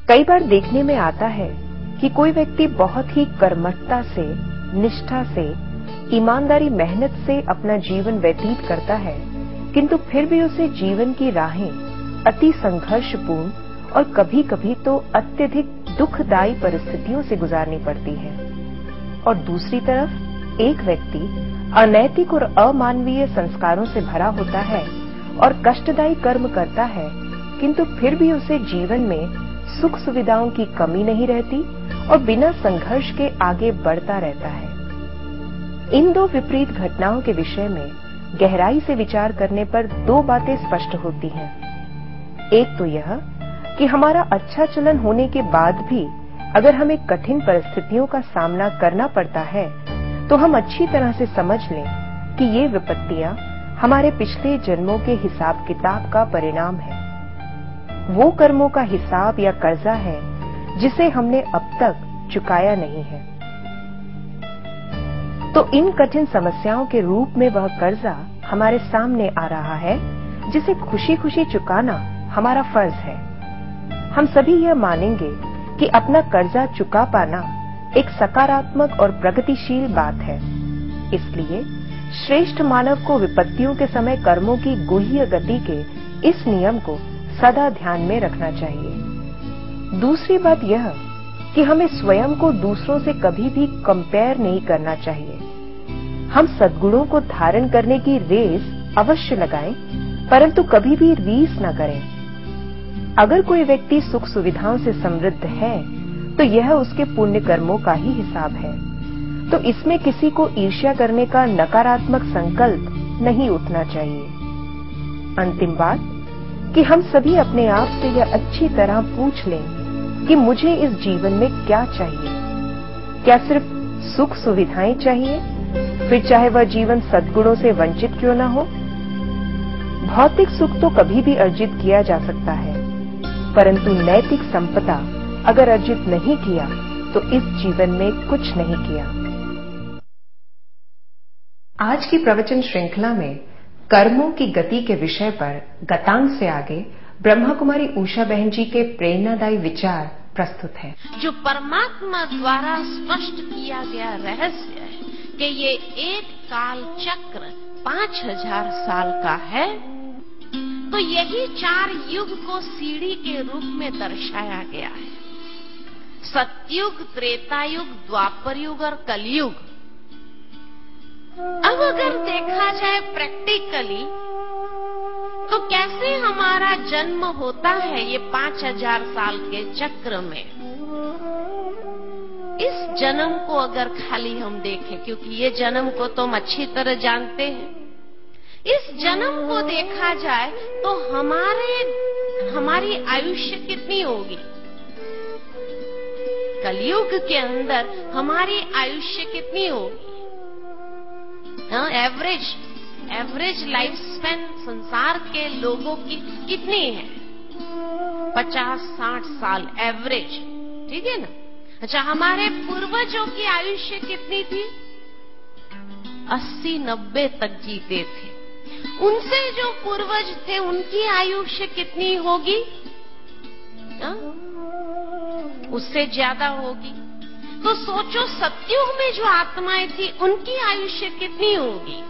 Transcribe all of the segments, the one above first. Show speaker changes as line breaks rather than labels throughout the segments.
कई बार देखने में आता है कि कोई व्यक्ति बहुत ही कर्मठता से, निष्ठा से, ईमानदारी मेहनत से अपना जीवन व्यतीत करता है, किंतु फिर भी उसे जीवन की राहें अति संघर्षपूर्ण और कभी-कभी तो अत्यधिक दुखदायी परिस्थितियों से गुजारनी पड़ती है। और दूसरी तरफ एक व्यक्ति अनैतिक और अमानवीय संस्कारों से भरा होता है और कष्टदायी कर्म करता है, किंतु फिर भी उसे जीवन में सुख सुविधाओं की कमी नहीं रहती और बिना संघर्ष के आगे बढ़ता रहता है। इन दो विपरीत घटनाओं के विषय में गहराई से विचार करने पर दो बातें स्पष्ट होती हैं। एक तो यह कि हमारा अच्छा चलन होने के बाद भी अगर हमें कठिन परिस्थितियों का सामना करना पड़ता है, तो हम अच्छी तरह से समझ लें कि ये विपत्तियां हमारे पिछले जन्मों के हिसाब किताब का परिणाम है। वो कर्मों का हिसाब या कर्जा है जिसे हमने अब तक चुकाया नहीं है। तो इन कठिन समस्याओं के रूप में वह कर्जा हमारे सामने आ रहा है जिसे खुशी खुशी चुकाना हमारा फर्ज है। हम सभी यह मानेंगे कि अपना कर्जा चुका पाना एक सकारात्मक और प्रगतिशील बात है। इसलिए श्रेष्ठ मानव को विपत्तियों के समय कर्मों की गुह्य गति के इस नियम को सदा ध्यान में रखना चाहिए। दूसरी बात यह कि हमें स्वयं को दूसरों से कभी भी कंपेयर नहीं करना चाहिए। हम सद्गुणों को धारण करने की रेस अवश्य लगाएं, परंतु कभी भी रीस न करें। अगर कोई व्यक्ति सुख सुविधाओं से समृद्ध है, तो यह उसके पुण्य कर्मों का ही हिसाब है। तो इसमें किसी को ईर्ष्या करने का नकारात्मक संकल्प नहीं उठना चाहिए। अंतिम बात कि हम सभी अपने आप से यह अच्छी तरह पूछ लें कि मुझे इस जीवन में क्या चाहिए। क्या सिर्फ सुख सुविधाएं चाहिए, फिर चाहे वह जीवन सद्गुणों से वंचित क्यों न हो। भौतिक सुख तो कभी भी अर्जित किया जा सकता है, परंतु नैतिक संपदा अगर अर्जित नहीं किया तो इस जीवन में कुछ नहीं किया। आज की प्रवचन श्रृंखला में कर्मों की गति के विषय पर गतांग से आगे ब्रह्मा कुमारी उषा बहन जी के प्रेरणादायी विचार प्रस्तुत हैं।
जो परमात्मा द्वारा स्पष्ट किया गया रहस्य है कि ये एक काल चक्र 5000 साल का है, तो यही 4 युग को सीढ़ी के रूप में दर्शाया गया है। सतयुग, त्रेता युग, द्वापर युग और कलयुग। अब अगर देखा जाए प्रैक्टिकली तो कैसे हमारा जन्म होता है ये 5000 साल के चक्र में। इस जन्म को अगर खाली हम देखें, क्योंकि ये जन्म को तो हम अच्छी तरह जानते हैं, इस जन्म को देखा जाए तो हमारी आयुष्य कितनी होगी। कलयुग के अंदर हमारी आयुष्य कितनी होगी। एवरेज लाइफ स्पैन संसार के लोगों की कितनी है? 50-60 साल एवरेज, ठीक है ना। अच्छा, हमारे पूर्वजों की आयुष्य कितनी थी? 80-90 तक जीते थे। उनसे जो पूर्वज थे उनकी आयुष्य कितनी होगी? उससे ज्यादा होगी। तो सोचो, सतयुग में जो आत्माएं थी उनकी आयुष्य कितनी होगी?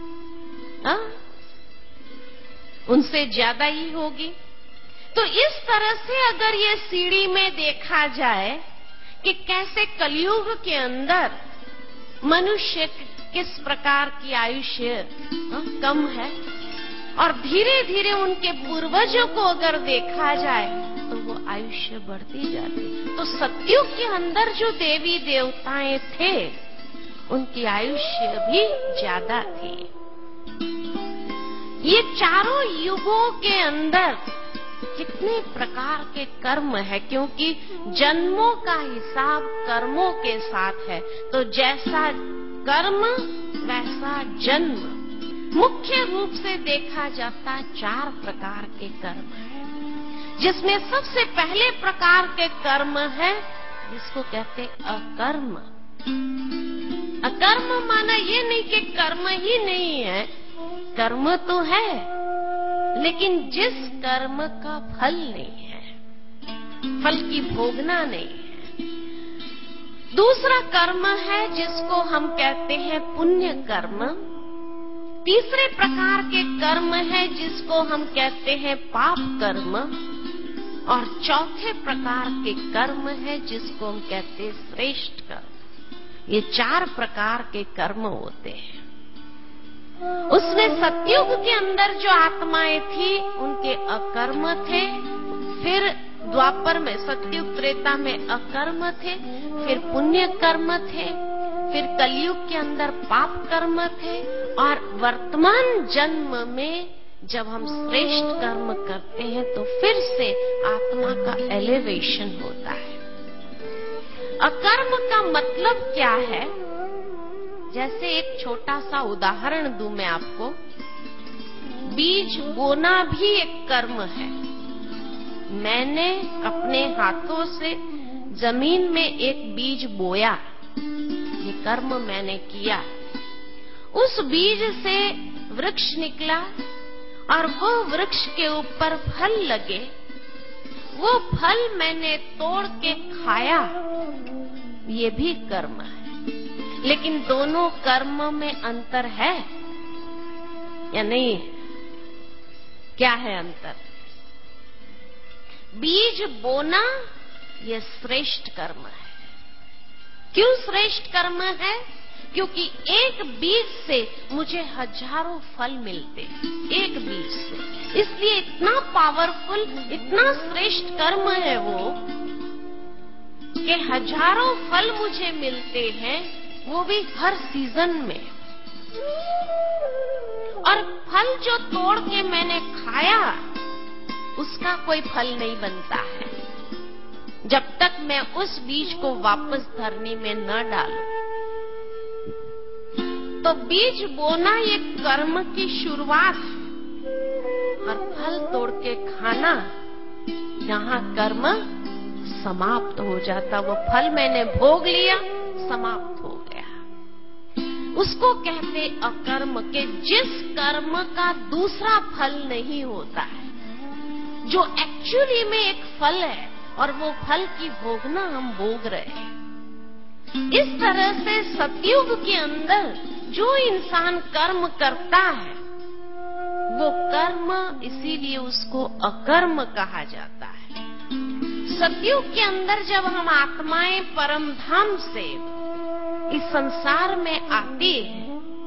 उनसे ज्यादा ही होगी। तो इस तरह से अगर ये सीढ़ी में देखा जाए कि कैसे कलयुग के अंदर मनुष्य किस प्रकार की आयुष्य कम है, और धीरे धीरे उनके पूर्वजों को अगर देखा जाए तो वो आयुष्य बढ़ती जाती। तो सतयुग के अंदर जो देवी देवताएं थे उनकी आयुष्य भी ज्यादा थी। ये चारों युगों के अंदर कितने प्रकार के कर्म है, क्योंकि जन्मों का हिसाब कर्मों के साथ है। तो जैसा कर्म वैसा जन्म। मुख्य रूप से देखा जाता 4 प्रकार के कर्म है, जिसमें सबसे पहले प्रकार के कर्म है जिसको कहते अकर्म। अकर्म माना ये नहीं कि कर्म ही नहीं है, कर्म तो है, लेकिन जिस कर्म का फल नहीं है। फल की भोगना नहीं है। दूसरा कर्म है जिसको हम कहते हैं पुण्य कर्म। तीसरे प्रकार के कर्म है जिसको हम कहते हैं पाप कर्म। और चौथे प्रकार के कर्म है जिसको हम कहते हैं श्रेष्ठ कर्म। ये 4 प्रकार के कर्म होते हैं। उसमें सतयुग के अंदर जो आत्माएं थी उनके अकर्म थे, फिर द्वापर में सतयुग त्रेता में अकर्म थे, फिर पुण्य कर्म थे, फिर कलयुग के अंदर पाप कर्म थे, और वर्तमान जन्म में जब हम श्रेष्ठ कर्म करते हैं तो फिर से आत्मा का एलिवेशन होता है। अकर्म का मतलब क्या है? जैसे एक छोटा सा उदाहरण दूं मैं आपको। बीज बोना भी एक कर्म है। मैंने अपने हाथों से जमीन में एक बीज बोया, ये कर्म मैंने किया। उस बीज से वृक्ष निकला और वो वृक्ष के ऊपर फल लगे। वो फल मैंने तोड़ के खाया, ये भी कर्म है। लेकिन दोनों कर्म में अंतर है या नहीं? क्या है अंतर? बीज बोना ये श्रेष्ठ कर्म है। क्यों श्रेष्ठ कर्म है? क्योंकि एक बीज से मुझे हजारों फल मिलते हैं, एक बीज से। इसलिए इतना पावरफुल, इतना श्रेष्ठ कर्म है वो कि हजारों फल मुझे मिलते हैं, वो भी हर सीजन में। और फल जो तोड़ के मैंने खाया उसका कोई फल नहीं बनता है जब तक मैं उस बीज को वापस धरनी में न डालूं। तो बीज बोना ये कर्म की शुरुआत है, और फल तोड़ के खाना यहां कर्म समाप्त हो जाता। वो फल मैंने भोग लिया, समाप्त हो गया। उसको कहते अकर्म के जिस कर्म का दूसरा फल नहीं होता है, जो एक्चुअली में एक फल है और वो फल की भोगना हम भोग रहे हैं। इस तरह से सतयुग के अंदर जो इंसान कर्म करता है वो कर्म, इसीलिए उसको अकर्म कहा जाता है। सतयुग के अंदर जब हम आत्माएं परम धाम से इस संसार में आती है,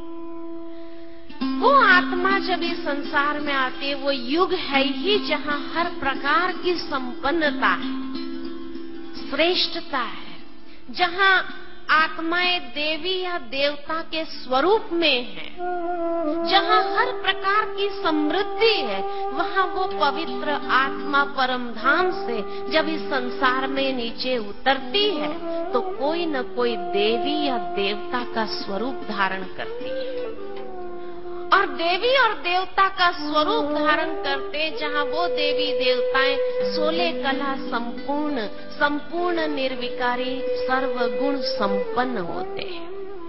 वो आत्मा जब इस संसार में आती है, वो युग है ही जहां हर प्रकार की संपन्नता है, श्रेष्ठता है, जहां आत्माएं देवी या देवता के स्वरूप में है, जहां हर प्रकार की समृद्धि है, वहां वो पवित्र आत्मा परम धाम से जब इस संसार में नीचे उतरती है तो कोई न कोई देवी या देवता का स्वरूप धारण करती है। और देवी और देवता का स्वरूप धारण करते जहां वो देवी देवताएं 16 कला संपूर्ण निर्विकारी सर्वगुण संपन्न होते हैं।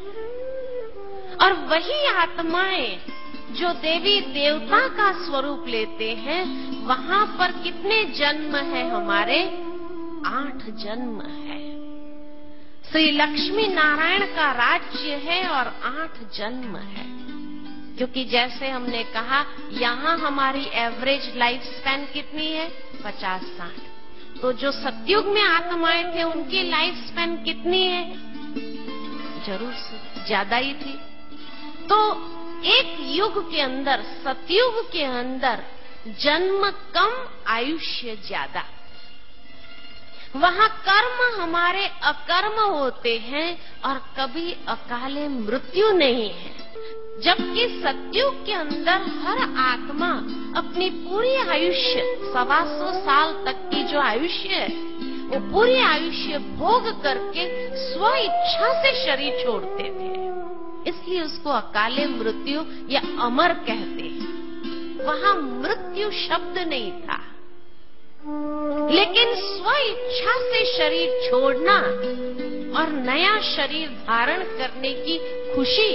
और वही आत्माएं जो देवी देवता का स्वरूप लेते हैं, वहां पर कितने जन्म है हमारे? 8 जन्म है। श्री लक्ष्मी नारायण का राज्य है और 8 जन्म है। क्योंकि जैसे हमने कहा, यहाँ हमारी एवरेज लाइफ स्पैन कितनी है? 50-60। तो जो सतयुग में आत्माएं थे उनकी लाइफ स्पैन कितनी है? जरूर ज्यादा ही थी। तो एक युग के अंदर, सतयुग के अंदर जन्म कम, आयुष्य ज्यादा। वहां कर्म हमारे अकर्म होते हैं और कभी अकाले मृत्यु नहीं है। जबकि सतयुग के अंदर हर आत्मा अपनी पूरी आयुष्य, 125 साल तक की जो आयुष्य है, वो पूरी आयुष्य भोग करके स्व इच्छा से शरीर छोड़ते थे। इसलिए उसको अकाले मृत्यु या अमर कहते हैं। वहां मृत्यु शब्द नहीं था। लेकिन स्व इच्छा से शरीर छोड़ना और नया शरीर धारण करने की खुशी,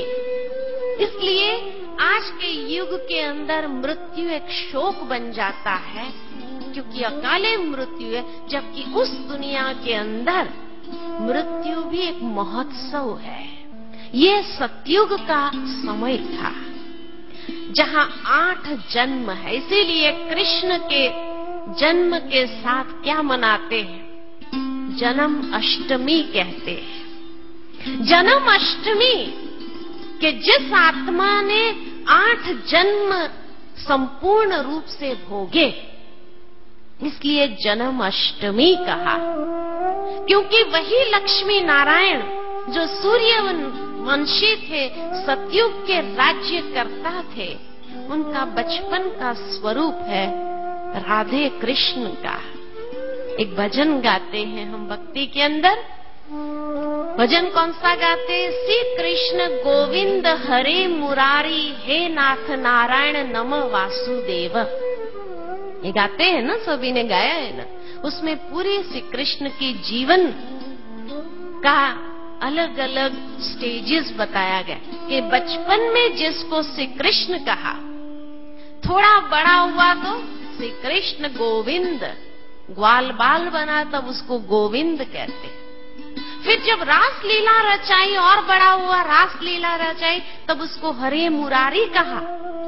इसलिए आज के युग के अंदर मृत्यु एक शोक बन जाता है। मृत्यु की अकाले मृत्यु है, जबकि उस दुनिया के अंदर मृत्यु भी एक महोत्सव है। ये सतयुग का समय था जहां 8 जन्म है। इसीलिए कृष्ण के जन्म के साथ क्या मनाते हैं? जन्म अष्टमी कहते हैं। जन्म अष्टमी कि जिस आत्मा ने 8 जन्म संपूर्ण रूप से भोगे, इसलिए जन्म अष्टमी कहा। क्योंकि वही लक्ष्मी नारायण जो सूर्य वंशी थे, सतयुग के राज्य करता थे, उनका बचपन का स्वरूप है राधे कृष्ण का। एक भजन गाते हैं हम भक्ति के अंदर। भजन कौन सा गाते? श्री कृष्ण गोविंद हरे मुरारी, हे नाथ नारायण नम वासुदेव। ये गाते हैं ना, सभी ने गाया है ना। उसमें पूरे श्री कृष्ण की जीवन का अलग अलग स्टेजेस बताया गया कि बचपन में जिसको श्री कृष्ण कहा, थोड़ा बड़ा हुआ तो श्री कृष्ण गोविंद, ग्वाल बाल बना तब उसको गोविंद कहते। फिर जब रास लीला रचाई और बड़ा हुआ, रास लीला रचाई, तब उसको हरे मुरारी कहा।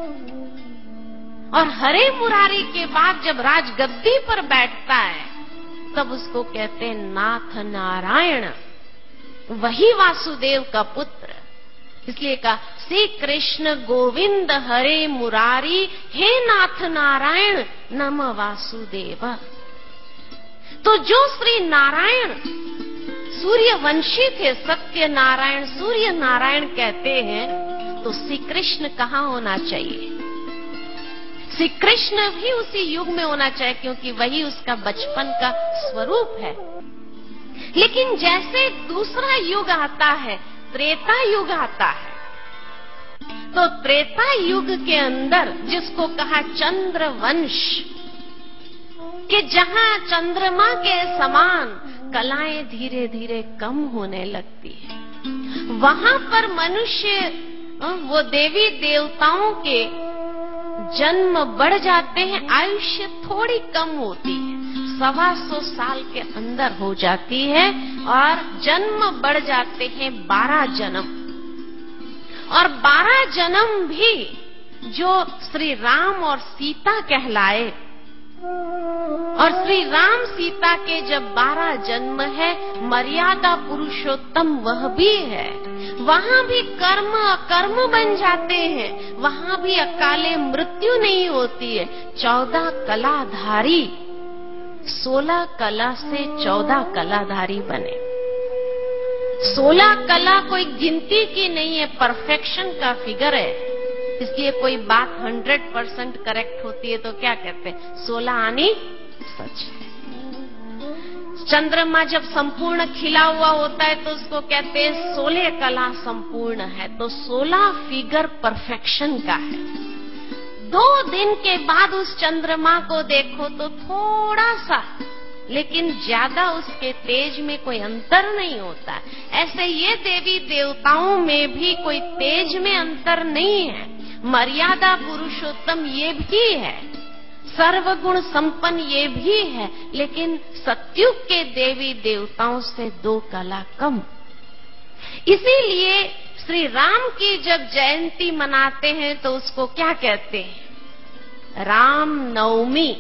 और हरे मुरारी के बाद जब राजगद्दी पर बैठता है, तब उसको कहते हैं नाथ नारायण, वही वासुदेव का पुत्र। इसलिए कहा श्री कृष्ण गोविंद हरे मुरारी, हे नाथ नारायण नम वासुदेव। तो जो श्री नारायण सूर्यवंशी थे, सत्य नारायण सूर्य नारायण कहते हैं, तो श्री कृष्ण कहाँ होना चाहिए? श्री कृष्ण भी उसी युग में होना चाहिए, क्योंकि वही उसका बचपन का स्वरूप है। लेकिन जैसे दूसरा युग आता है, त्रेता युग आता है, तो त्रेता युग के अंदर जिसको कहा चंद्रवंश, कि जहां चंद्रमा के समान कलाएं धीरे धीरे कम होने लगती है, वहां पर मनुष्य वो देवी देवताओं के जन्म बढ़ जाते हैं, आयुष्य थोड़ी कम होती है, 125 साल के अंदर हो जाती है, और जन्म बढ़ जाते हैं 12 जन्म। और 12 जन्म भी जो श्री राम और सीता कहलाए, और श्री राम सीता के जब 12 जन्म है, मर्यादा पुरुषोत्तम वह भी है। वहां भी कर्म अकर्म बन जाते हैं, वहां भी अकाले मृत्यु नहीं होती है। 14 कलाधारी, 16 कला से 14 कलाधारी बने। 16 कला कोई गिनती की नहीं है, परफेक्शन का फिगर है। इसलिए कोई बात 100% करेक्ट होती है तो क्या कहते हैं? 16 आनी सच है। चंद्रमा जब संपूर्ण खिला हुआ होता है तो उसको कहते हैं 16 कला संपूर्ण है। तो 16 फिगर परफेक्शन का है। 2 दिन के बाद उस चंद्रमा को देखो तो थोड़ा सा, लेकिन ज्यादा उसके तेज में कोई अंतर नहीं होता। ऐसे ये देवी देवताओं में भी कोई तेज में अंतर नहीं है। मर्यादा पुरुषोत्तम ये भी है, सर्वगुण संपन्न ये भी है, लेकिन सतयुग के देवी देवताओं से 2 कला कम। इसीलिए श्री राम की जब जयंती मनाते हैं तो उसको क्या कहते हैं? राम नवमी।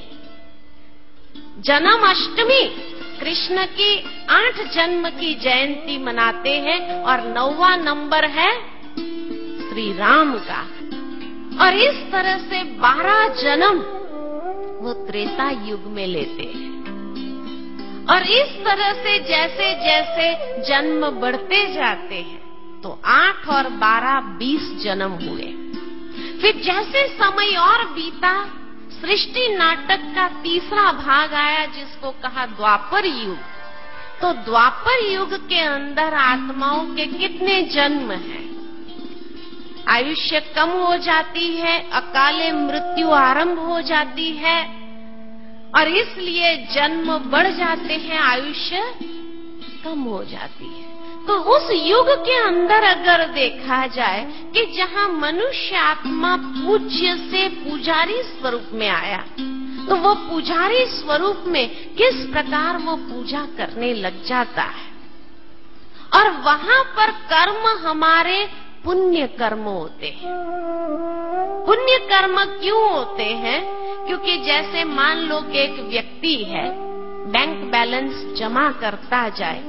जन्म अष्टमी कृष्ण की 8 जन्म की जयंती मनाते हैं, और 9वां नंबर है श्री राम का। और इस तरह से 12 जन्म वो त्रेता युग में लेते हैं। और इस तरह से जैसे जैसे जन्म बढ़ते जाते हैं, तो 8 और 12 20 जन्म हुए। फिर जैसे समय और बीता, सृष्टि नाटक का तीसरा भाग आया, जिसको कहा द्वापर युग। तो द्वापर युग के अंदर आत्माओं के कितने जन्म हैं? आयुष्य कम हो जाती है, अकाले मृत्यु आरंभ हो जाती है, और इसलिए जन्म बढ़ जाते हैं, आयुष्य कम हो जाती है। तो उस युग के अंदर अगर देखा जाए कि जहां मनुष्य आत्मा पूज्य से पुजारी स्वरूप में आया, तो वो पुजारी स्वरूप में किस प्रकार वो पूजा करने लग जाता है। और वहां पर कर्म हमारे पुण्य कर्म होते हैं। पुण्य कर्म क्यों होते हैं? क्योंकि जैसे मान लो कि एक व्यक्ति है, बैंक बैलेंस जमा करता जाए,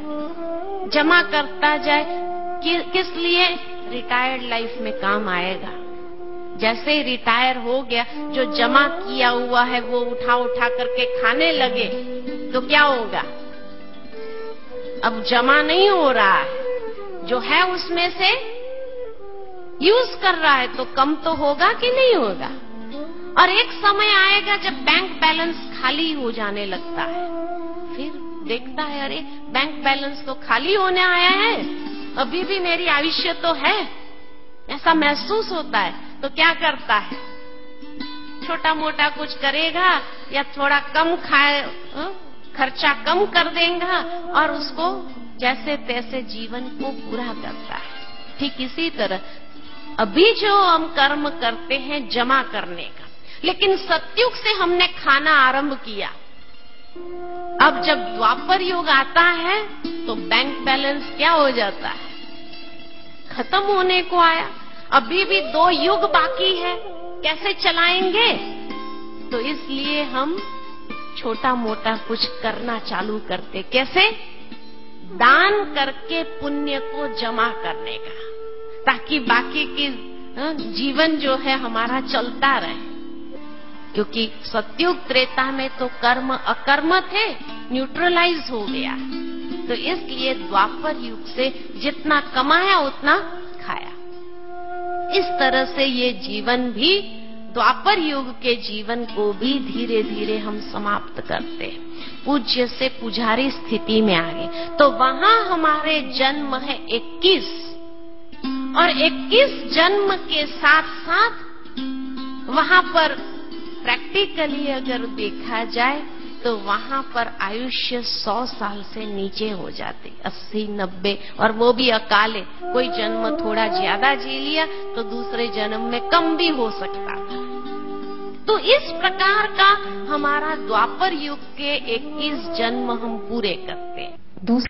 किस लिए? रिटायर्ड लाइफ में काम आएगा। जैसे ही रिटायर हो गया, जो जमा किया हुआ है वो उठा उठा करके खाने लगे तो क्या होगा? अब जमा नहीं हो रहा है, जो है उसमें से यूज कर रहा है, तो कम तो होगा कि नहीं होगा? और एक समय आएगा जब बैंक बैलेंस खाली हो जाने लगता है, फिर देखता है अरे बैंक बैलेंस तो खाली होने आया है, अभी भी मेरी आयुष्य तो है, ऐसा महसूस होता है। तो क्या करता है? छोटा मोटा कुछ करेगा या थोड़ा कम खाए, खर्चा कम कर देगा और उसको जैसे तैसे जीवन को पूरा करता है। ठीक इसी तरह अभी जो हम कर्म करते हैं जमा करने का, लेकिन सतयुग से हमने खाना आरंभ किया। अब जब द्वापर युग आता है तो बैंक बैलेंस क्या हो जाता है? खत्म होने को आया। अभी भी 2 युग बाकी है, कैसे चलाएंगे? तो इसलिए हम छोटा मोटा कुछ करना चालू करते। कैसे? दान करके पुण्य को जमा करने का, ताकि बाकी की जीवन जो है हमारा चलता रहे। क्योंकि सतयुग त्रेता में तो कर्म अकर्म थे, न्यूट्रलाइज हो गया। तो इसलिए द्वापर युग से जितना कमाया उतना खाया। इस तरह से ये जीवन भी, द्वापर युग के जीवन को भी धीरे धीरे हम समाप्त करते हैं। पूज्य से पुजारी स्थिति में आ गए तो वहां हमारे जन्म है 21, और 21 जन्म के साथ साथ वहां पर प्रैक्टिकली अगर देखा जाए तो वहां पर आयुष्य 100 साल से नीचे हो जाते, 80, 90, और वो भी अकाले। कोई जन्म थोड़ा ज्यादा जी लिया तो दूसरे जन्म में कम भी हो सकता था। तो इस प्रकार का हमारा द्वापर युग के 21 जन्म हम पूरे करते हैं।